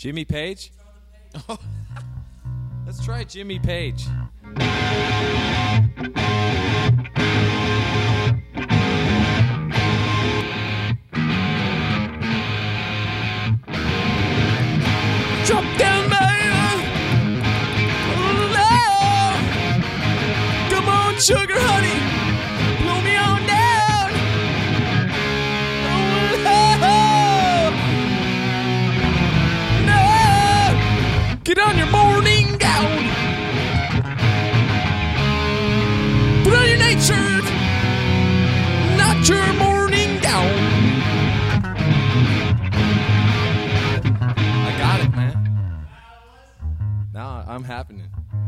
Jimmy Page? Oh, let's try Jimmy Page. Drop down, man. Oh, come on, sugar honey. Blow me on down. Oh, no. Get on your morning gown. Put on your nightshirt. Not your morning gown. I got it, man. Now I'm happening.